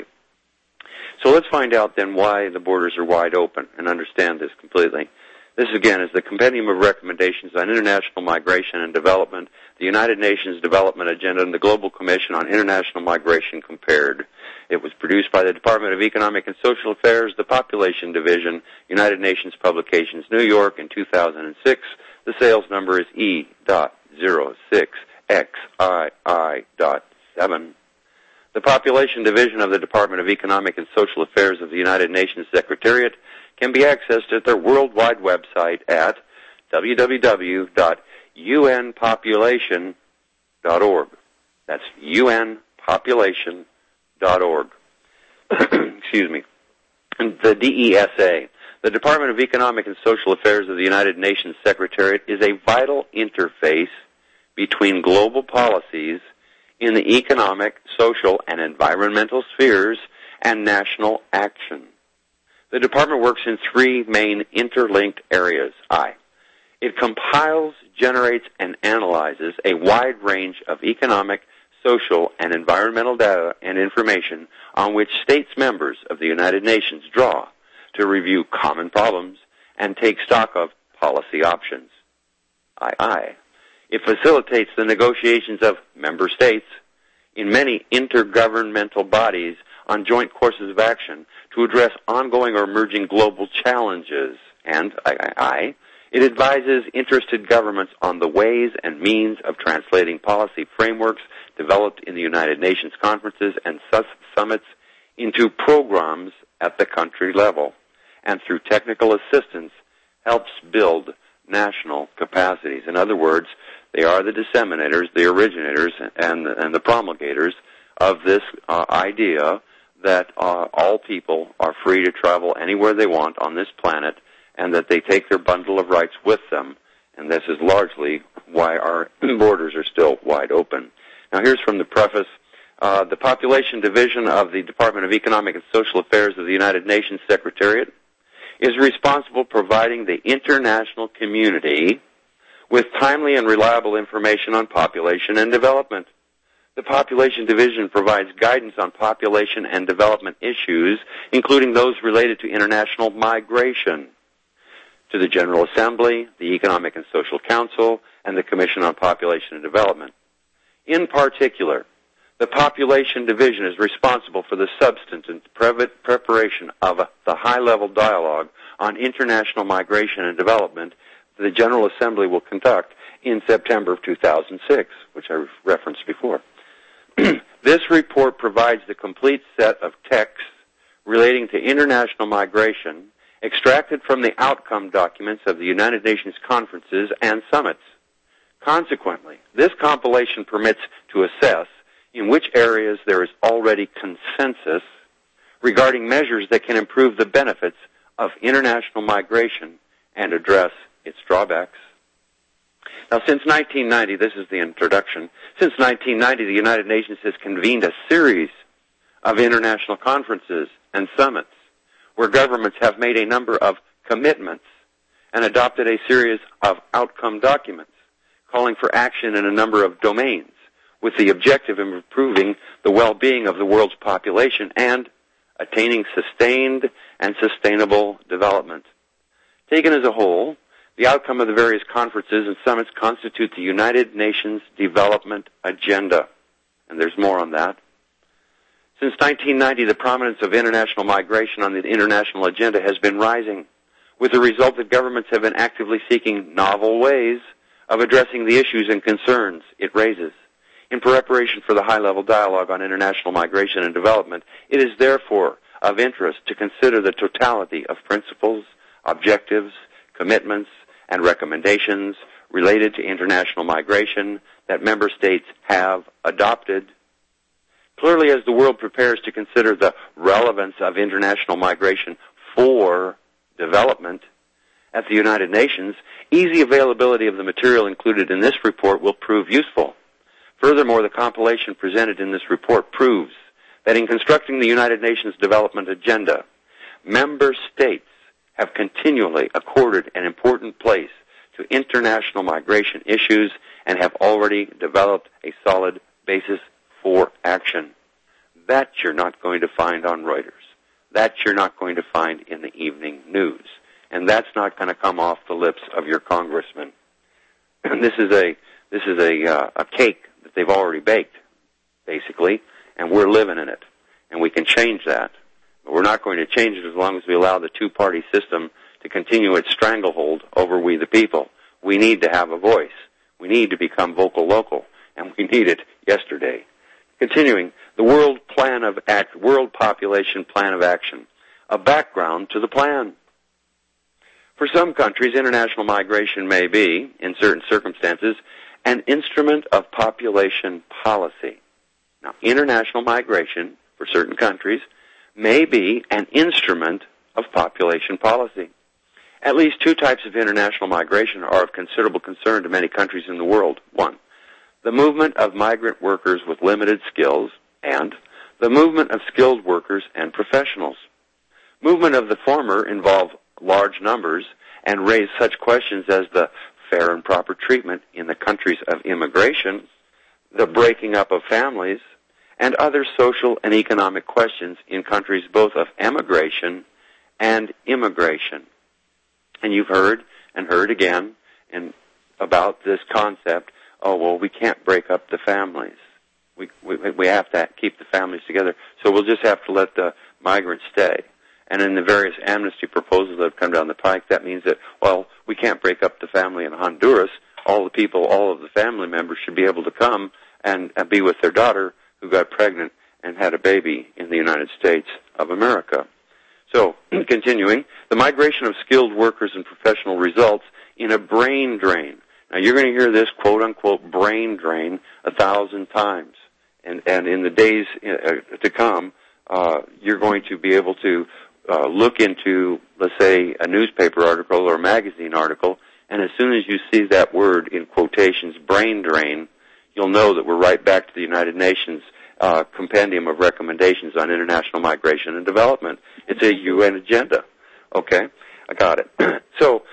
So let's find out then why the borders are wide open and understand this completely. This, again, is the Compendium of Recommendations on International Migration and Development, the United Nations Development Agenda, and the Global Commission on International Migration Compared. It was produced by the Department of Economic and Social Affairs, the Population Division, United Nations Publications, New York, in 2006. The sales number is E.06XII.7. The Population Division of the Department of Economic and Social Affairs of the United Nations Secretariat can be accessed at their worldwide website at www.unpopulation.org. That's unpopulation.org. Excuse me. The DESA, the Department of Economic and Social Affairs of the United Nations Secretariat, is a vital interface between global policies in the economic, social, and environmental spheres and national action. The department works in three main interlinked areas. It compiles, generates, and analyzes a wide range of economic, social, and environmental data and information on which states members of the United Nations draw to review common problems and take stock of policy options. It facilitates the negotiations of member states in many intergovernmental bodies on joint courses of action to address ongoing or emerging global challenges. And it advises interested governments on the ways and means of translating policy frameworks developed in the United Nations conferences and summits into programs at the country level, and through technical assistance helps build national capacities. In other words, they are the disseminators, the originators, and the promulgators of this idea that all people are free to travel anywhere they want on this planet, and that they take their bundle of rights with them. And this is largely why our borders are still wide open. Now, here's from the preface. The Population Division of the Department of Economic and Social Affairs of the United Nations Secretariat is responsible for providing the international community with timely and reliable information on population and development. The Population Division provides guidance on population and development issues, including those related to international migration, to the General Assembly, the Economic and Social Council, and the Commission on Population and Development. In particular, the Population Division is responsible for the substance and preparation of the high-level dialogue on international migration and development that the General Assembly will conduct in September of 2006, which I referenced before. This report provides the complete set of texts relating to international migration extracted from the outcome documents of the United Nations conferences and summits. Consequently, this compilation permits to assess in which areas there is already consensus regarding measures that can improve the benefits of international migration and address its drawbacks. Now, since 1990, this is the introduction, since 1990, the United Nations has convened a series of international conferences and summits where governments have made a number of commitments and adopted a series of outcome documents calling for action in a number of domains with the objective of improving the well-being of the world's population and attaining sustained and sustainable development. Taken as a whole, the outcome of the various conferences and summits constitute the United Nations Development Agenda. And there's more on that. Since 1990, the prominence of international migration on the international agenda has been rising, with the result that governments have been actively seeking novel ways of addressing the issues and concerns it raises. In preparation for the high-level dialogue on international migration and development, it is therefore of interest to consider the totality of principles, objectives, commitments, and recommendations related to international migration that member states have adopted. Clearly, as the world prepares to consider the relevance of international migration for development at the United Nations, easy availability of the material included in this report will prove useful. Furthermore, the compilation presented in this report proves that in constructing the United Nations Development Agenda, member states have continually accorded an important place to international migration issues and have already developed a solid basis for action. That you're not going to find on Reuters. That you're not going to find in the evening news. And that's not going to come off the lips of your congressman. And this is a cake that they've already baked, basically, and we're living in it. And we can change that. But we're not going to change it as long as we allow the two-party system to continue its stranglehold over we the people. we need to have a voice. We need to become vocal local, and we need it yesterday. Continuing, the World Population Plan of Action, a background to the plan. For some countries, international migration may be, in certain circumstances, an instrument of population policy. Now, international migration for certain countries may be an instrument of population policy. At least two types of international migration are of considerable concern to many countries in the world. One, the movement of migrant workers with limited skills, and the movement of skilled workers and professionals. Movement of the former involve large numbers and raise such questions as the fair and proper treatment in the countries of immigration, the breaking up of families, and other social and economic questions in countries both of emigration and immigration. And you've heard and heard again about this concept, oh, well, we can't break up the families. We have to keep the families together, so we'll just have to let the migrants stay. And in the various amnesty proposals that have come down the pike, that means that, well, we can't break up the family in Honduras. All of the family members should be able to come and be with their daughter who got pregnant and had a baby in the United States of America. So, continuing, the migration of skilled workers and professional results in a brain drain. Now, you're going to hear this quote-unquote brain drain 1,000 times. And in the days to come, you're going to be able to look into, let's say, a newspaper article or a magazine article, and as soon as you see that word in quotations, brain drain, you'll know that we're right back to the United Nations compendium of recommendations on international migration and development. It's a UN agenda. Okay, I got it. So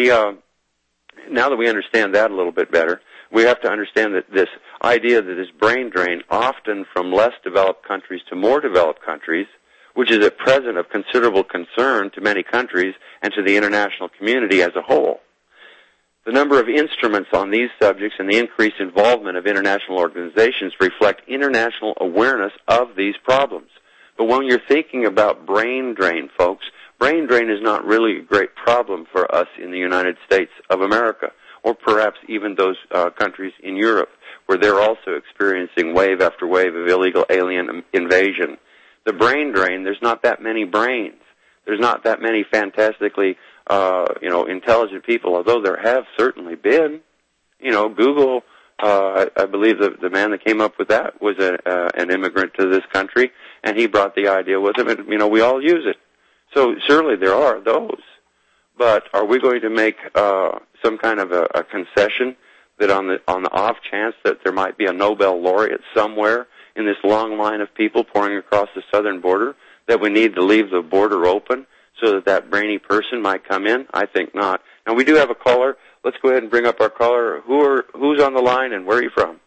now that we understand that a little bit better, we have to understand that this idea that this brain drain, often from less developed countries to more developed countries, which is at present of considerable concern to many countries and to the international community as a whole. The number of instruments on these subjects and the increased involvement of international organizations reflect international awareness of these problems. But when you're thinking about brain drain, folks, brain drain is not really a great problem for us in the United States of America, or perhaps even those countries in Europe, where they're also experiencing wave after wave of illegal alien invasion. The brain drain, there's not that many brains. There's not that many fantastically intelligent people, although there have certainly been. Google, I believe the man that came up with that was an immigrant to this country, and he brought the idea with him, and, we all use it. So certainly there are those. But are we going to make some kind of a concession that on the off chance that there might be a Nobel laureate somewhere in this long line of people pouring across the southern border, that we need to leave the border open so that brainy person might come in? I think not. Now, we do have a caller. Let's go ahead and bring up our caller. Who's on the line, and where are you from?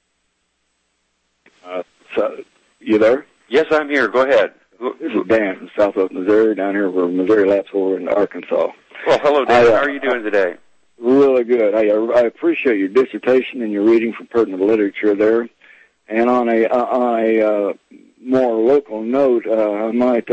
So, you there? Yes, I'm here. Go ahead. This is Dan from Southwest Missouri, down here where Missouri laps over in Arkansas. Well, hello, Dan. How are you doing today? Really good. I appreciate your dissertation and your reading from pertinent literature there. And on a more local note, I might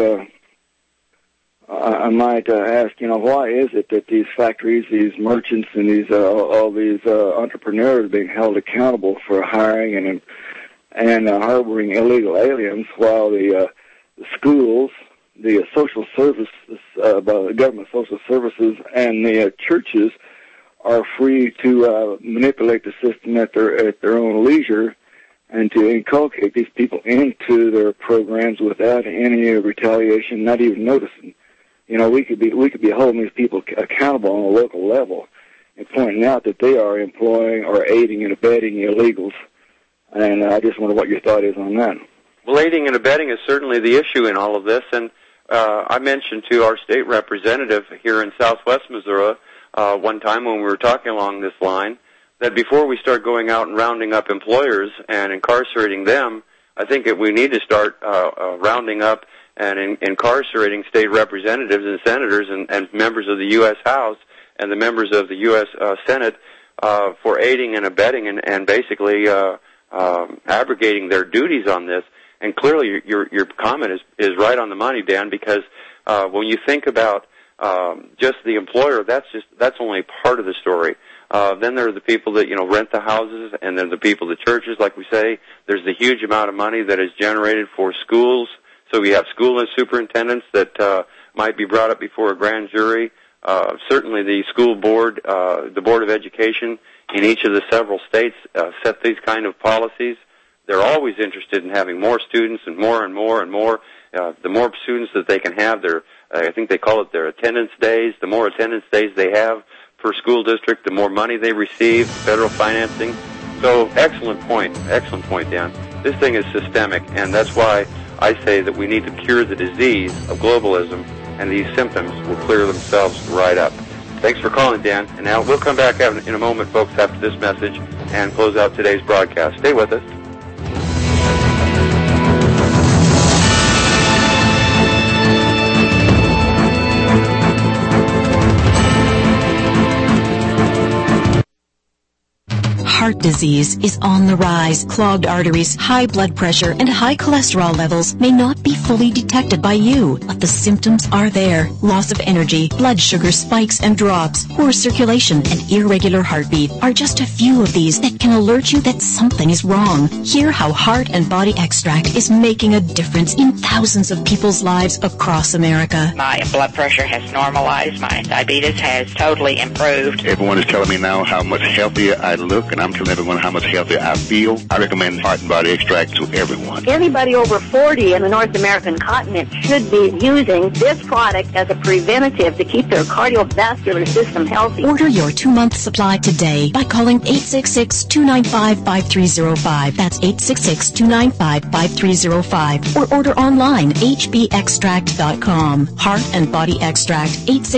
ask, why is it that these factories, these merchants, and these all these entrepreneurs are being held accountable for hiring and harboring illegal aliens, while the schools, the social services, the government social services, and the churches are free to manipulate the system at their own leisure, and to inculcate these people into their programs without any retaliation, not even noticing. We could be holding these people accountable on a local level and pointing out that they are employing or aiding and abetting illegals. And I just wonder what your thought is on that. Well, aiding and abetting is certainly the issue in all of this. And I mentioned to our state representative here in Southwest Missouri one time when we were talking along this line that before we start going out and rounding up employers and incarcerating them, I think that we need to start rounding up and incarcerating state representatives and senators and members of the U.S. House and the members of the U.S. Senate for aiding and abetting and basically abrogating their duties on this. And clearly your comment is right on the money, Dan, because when you think about just the employer, that's only part of the story. Then there are the people that, rent the houses, and then the people, the churches, like we say. There's the huge amount of money that is generated for schools. So we have school superintendents that might be brought up before a grand jury. Certainly the school board, the Board of Education in each of the several states set these kind of policies. They're always interested in having more students and more and more and more. The more students that they can have, I think they call it their attendance days. The more attendance days they have per school district, the more money they receive, federal financing. So excellent point, Dan. This thing is systemic, and that's why I say that we need to cure the disease of globalism, and these symptoms will clear themselves right up. Thanks for calling, Dan. And now we'll come back in a moment, folks, after this message and close out today's broadcast. Stay with us. Heart disease is on the rise. Clogged arteries, high blood pressure, and high cholesterol levels may not be fully detected by you, but the symptoms are there. Loss of energy, blood sugar spikes and drops, poor circulation, and irregular heartbeat are just a few of these that can alert you that something is wrong. Hear how Heart and Body Extract is making a difference in thousands of people's lives across America. My blood pressure has normalized. My diabetes has totally improved. Everyone is telling me now how much healthier I look, and I'm telling everyone how much healthier I feel. I recommend Heart and Body Extract to everyone. Anybody over 40 in the North American continent should be using this product as a preventative to keep their cardiovascular system healthy. Order your 2-month supply today by calling 866-295-5305. That's 866-295-5305. Or order online, hbextract.com. Heart and Body Extract,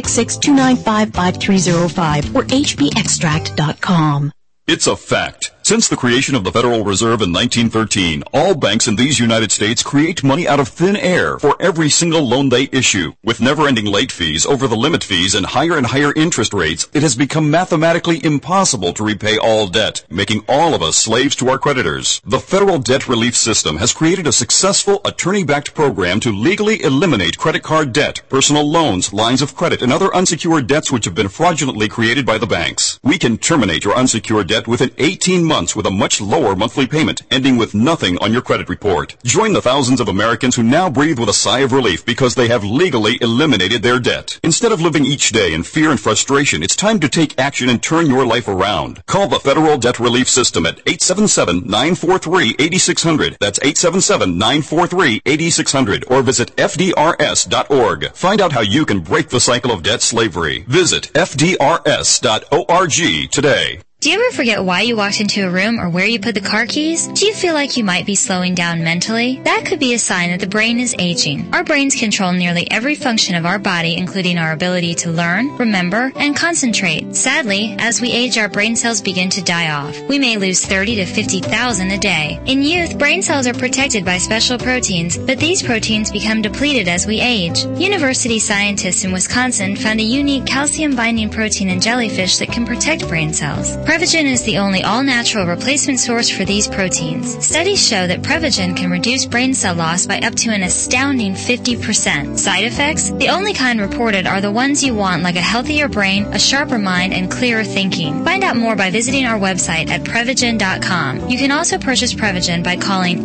866-295-5305 or hbextract.com. It's a fact. Since the creation of the Federal Reserve in 1913, all banks in these United States create money out of thin air for every single loan they issue. With never-ending late fees, over the limit fees, and higher interest rates, it has become mathematically impossible to repay all debt, making all of us slaves to our creditors. The Federal Debt Relief System has created a successful attorney-backed program to legally eliminate credit card debt, personal loans, lines of credit, and other unsecured debts which have been fraudulently created by the banks. We can terminate your unsecured debt within 18 months with a much lower monthly payment, ending with nothing on your credit report. Join the thousands of Americans who now breathe with a sigh of relief because they have legally eliminated their debt. Instead of living each day in fear and frustration, it's time to take action and turn your life around. Call the Federal Debt Relief System at 877-943-8600. That's 877-943-8600. Or visit FDRS.org. Find out how you can break the cycle of debt slavery. Visit FDRS.org today. Do you ever forget why you walked into a room or where you put the car keys? Do you feel like you might be slowing down mentally? That could be a sign that the brain is aging. Our brains control nearly every function of our body, including our ability to learn, remember, and concentrate. Sadly, as we age, our brain cells begin to die off. We may lose 30 to 50,000 a day. In youth, brain cells are protected by special proteins, but these proteins become depleted as we age. University scientists in Wisconsin found a unique calcium-binding protein in jellyfish that can protect brain cells. Prevagen is the only all-natural replacement source for these proteins. Studies show that Prevagen can reduce brain cell loss by up to an astounding 50%. Side effects? The only kind reported are the ones you want, like a healthier brain, a sharper mind, and clearer thinking. Find out more by visiting our website at Prevagen.com. You can also purchase Prevagen by calling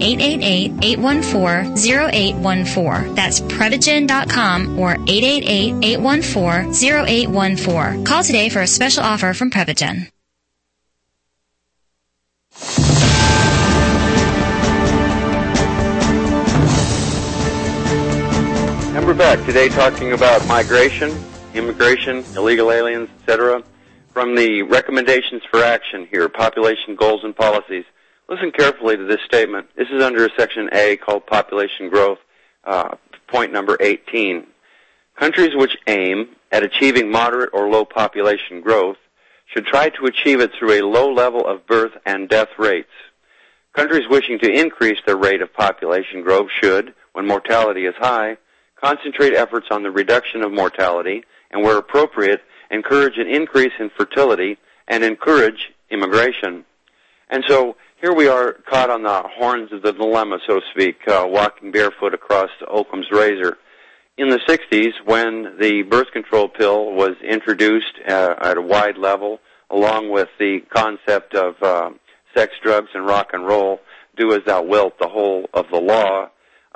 888-814-0814. That's Prevagen.com or 888-814-0814. Call today for a special offer from Prevagen. And we're back today talking about migration, immigration, illegal aliens, etc. From the recommendations for action here, population goals and policies. Listen carefully to this statement. This is under Section A called Population Growth, point number 18. Countries which aim at achieving moderate or low population growth should try to achieve it through a low level of birth and death rates. Countries wishing to increase their rate of population growth should, when mortality is high, concentrate efforts on the reduction of mortality and, where appropriate, encourage an increase in fertility and encourage immigration. And so here we are caught on the horns of the dilemma, so to speak, walking barefoot across Occam's razor. In the 60s, when the birth control pill was introduced at a wide level, along with the concept of sex, drugs, and rock and roll, do as thou wilt, the whole of the law,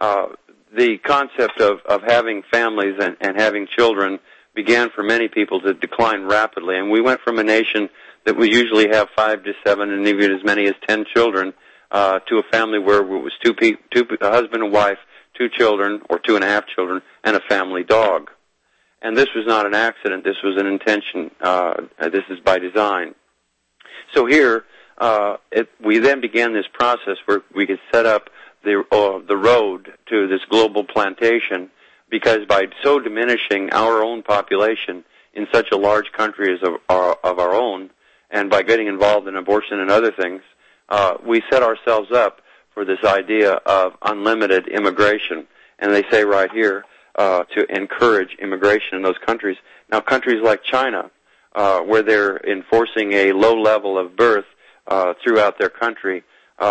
the concept of having families and having children began for many people to decline rapidly. And we went from a nation that we usually have 5 to 7 and even as many as 10 children to a family where it was a husband and wife, 2 children or 2.5 children, and a family dog. And this was not an accident. This was an intention. This is by design. So here, we then began this process where we could set up the road to this global plantation, because by so diminishing our own population in such a large country as of our own, and by getting involved in abortion and other things, we set ourselves up for this idea of unlimited immigration. And they say right here to encourage immigration in those countries. Now, countries like China, where they're enforcing a low level of birth throughout their country,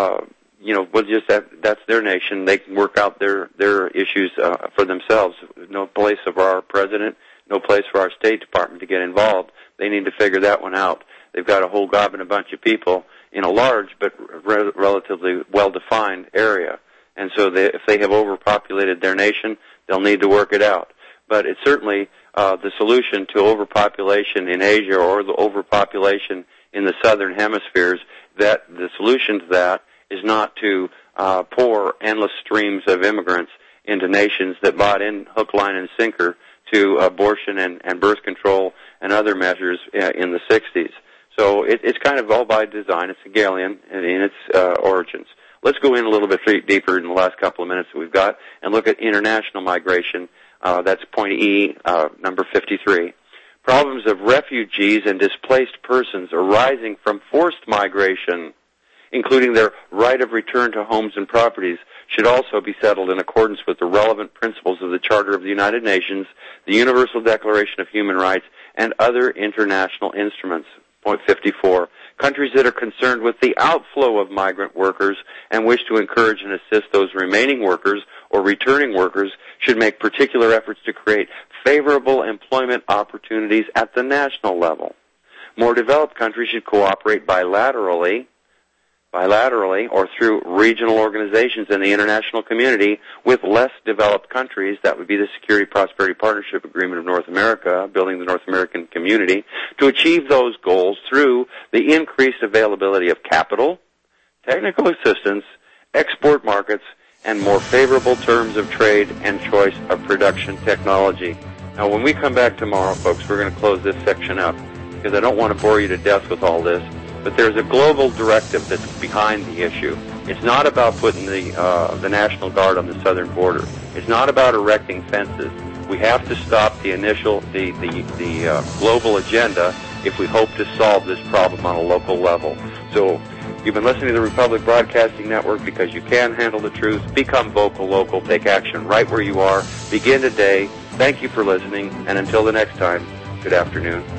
we'll just that's their nation. They can work out their issues for themselves. No place for our president, no place for our State Department to get involved. They need to figure that one out. They've got a whole gobbing a bunch of people in a large but relatively well-defined area. And so if they have overpopulated their nation, they'll need to work it out. But it's certainly the solution to overpopulation in Asia or the overpopulation in the southern hemispheres, that the solution to that is not to pour endless streams of immigrants into nations that bought in hook, line, and sinker to abortion and birth control and other measures in the 60s. So it's kind of all by design. It's Hegelian in its origins. Let's go in a little bit deeper in the last couple of minutes that we've got and look at international migration. That's point E, number 53. Problems of refugees and displaced persons arising from forced migration, including their right of return to homes and properties, should also be settled in accordance with the relevant principles of the Charter of the United Nations, the Universal Declaration of Human Rights, and other international instruments. Point 54. Countries that are concerned with the outflow of migrant workers and wish to encourage and assist those remaining workers or returning workers should make particular efforts to create favorable employment opportunities at the national level. More developed countries should cooperate bilaterally or through regional organizations in the international community with less developed countries. That would be the Security Prosperity Partnership Agreement of North America, building the North American community, to achieve those goals through the increased availability of capital, technical assistance, export markets, and more favorable terms of trade and choice of production technology. Now, when we come back tomorrow, folks, we're going to close this section up because I don't want to bore you to death with all this. But there's a global directive that's behind the issue. It's not about putting the National Guard on the southern border. It's not about erecting fences. We have to stop the global agenda if we hope to solve this problem on a local level. So you've been listening to the Republic Broadcasting Network because you can handle the truth. Become vocal local. Take action right where you are. Begin today. Thank you for listening. And until the next time, good afternoon.